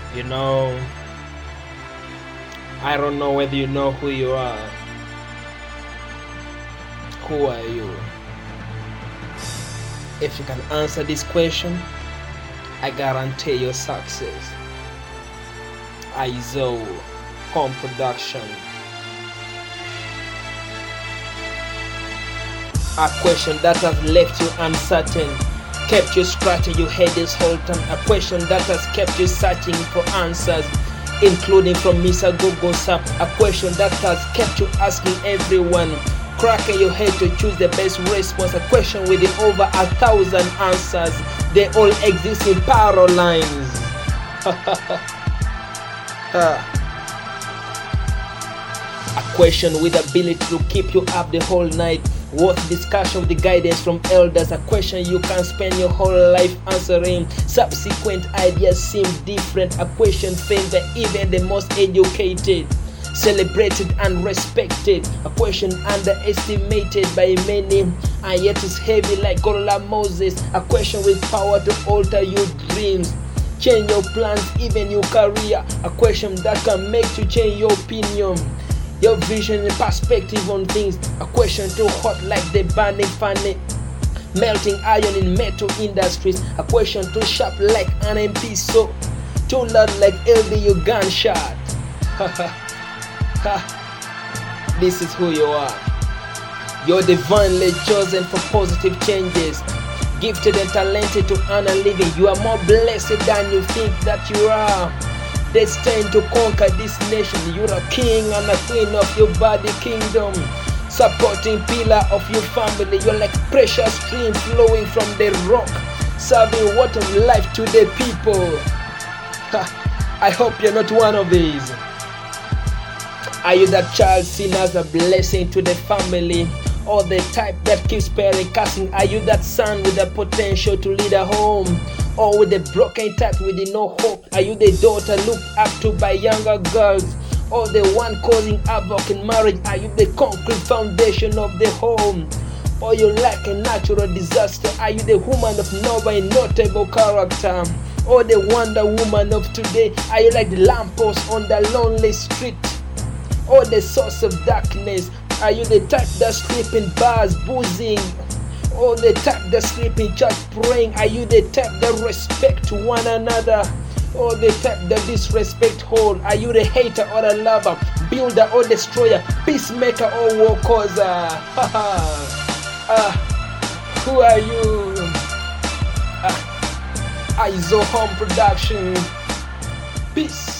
You know, I don't know whether you know who you are. Who are you? If you can answer this question, I guarantee your success. ISO Home Production. A question that has left you uncertain, kept you scratching your head this whole time. A question that has kept you searching for answers, including from Mr. Google Search. A question that has kept you asking everyone, cracking your head to choose the best response. A question with over 1,000 answers. They all exist in parallel lines. A question with ability to keep you up the whole night. Worth discussion with the guidance from elders. A question you can spend your whole life answering. Subsequent ideas seem different. A question famed by even the most educated, celebrated and respected. A question underestimated by many, and yet is heavy like Gorilla Moses. A question with power to alter your dreams, change your plans, even your career. A question that can make you change your opinion, your vision and perspective on things. A question too hot like the burning funny, melting iron in metal industries. A question too sharp like an MP, so too loud like LDU gunshot. This is who you are. You're divinely chosen for positive changes, gifted and talented to earn a living. You are more blessed than you think that you are. Destined to conquer this nation. You're a king and a queen of your body kingdom, supporting pillar of your family. You're like precious stream flowing from the rock, serving water of life to the people. I hope you're not one of these. Are you that child seen as a blessing to the family, or the type that keeps parent cussing? Are you that son with the potential to lead a home, or with the broken type with the no hope? Are you the daughter looked up to by younger girls, or the one causing havoc in marriage? Are you the concrete foundation of the home, or you like a natural disaster? Are you the woman of noble and notable character, or the Wonder Woman of today? Are you like the lamppost on the lonely street, or the source of darkness? Are you the type that sleep in bars boozing, or the type that sleep in church praying? Are you the type that respect one another, or the type that disrespect whole? Are you the hater or a lover, builder or destroyer, peacemaker or war causer? Who are you? ISO Home Production. Peace.